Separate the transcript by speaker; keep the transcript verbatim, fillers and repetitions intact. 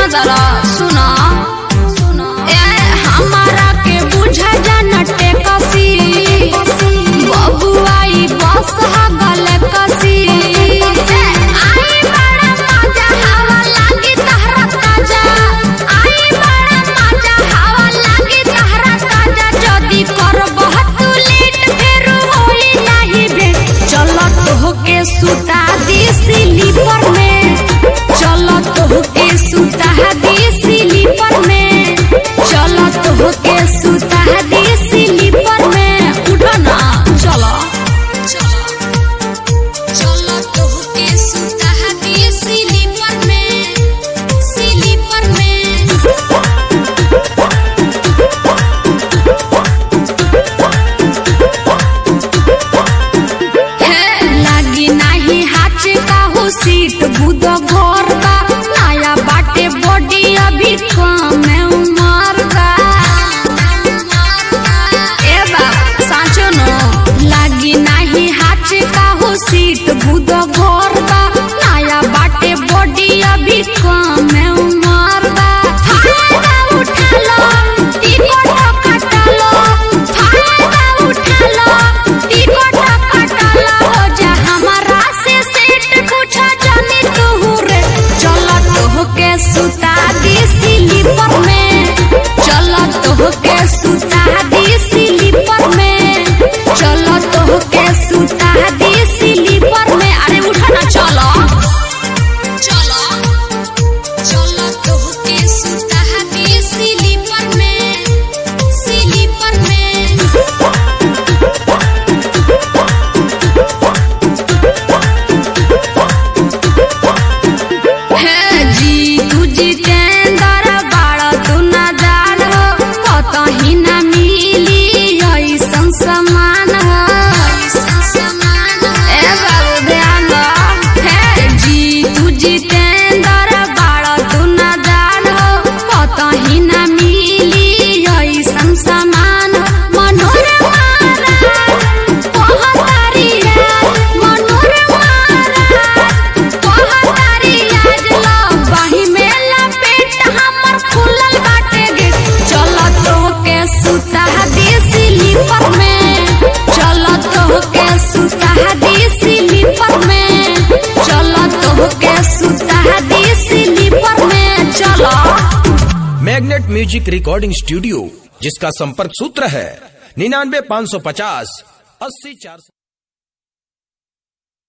Speaker 1: जरा सुना हमारा के बुझा जाना टेकसी बबुआई बस गल कसी आई बड़ा मजा हवा लागी तहरा ताजा आई बड़ा मजा हवा लागी तहरा ताजा जदी करबह तू लेट फेर होई नाही भेट चलो तोहके सुता दी स्लीपर में चलो तोहके सुता दी स्लीपर में चलो तोहके सुता दी स्लीपर में उठो ना चलो चलो चलो तोहके सुता दी स्लीपर में स्लीपर में है लागी नाही हाथ का हो सीट बुद घर का नया बाटे बॉडी अभी कम है उमर का ए बाप साचो नो लागी नाही हाथ का हो सीट बुद घर का नया बाटे बॉडी अभी कम है उमर का फायदा उठा लो टिकट कटा लो फायदा उठा लो टिकट कटा लो हो जा हमारा से सेट पूछा जानी तू रे चलो तोहके सुता दी स्लीपर में चलो तोहके सुता दी स्लीपर में चलो तोहके सुता दी स्लीपर में अरे उठा ना चलो चलो चलो तोहके सुता दी स्लीपर में स्लीपर में है जी तू जितेंद्र बाड़ा तू ना जान हो कतही ना मिली ऐसन समान हो ए बाबू ध्यान दो है जी तू जितेंद्र बाड़ा तू ना जान हो कतही ना मिली ऐसन समान मनोरमा कहतारी मनोरमा कहतारी आज लो बाही में लपेट हमर खुलल बाटे गेट चलो तोहके सुता दी स्लीपर में चलो तोहके सुता दी स्लीपर में चलो तोहके सुता दी स्लीपर में चलो
Speaker 2: मैग्नेट म्यूजिक रिकॉर्डिंग स्टूडियो जिसका संपर्क सूत्र है निन्यानवे पाँच सौ पचास अस्सी चार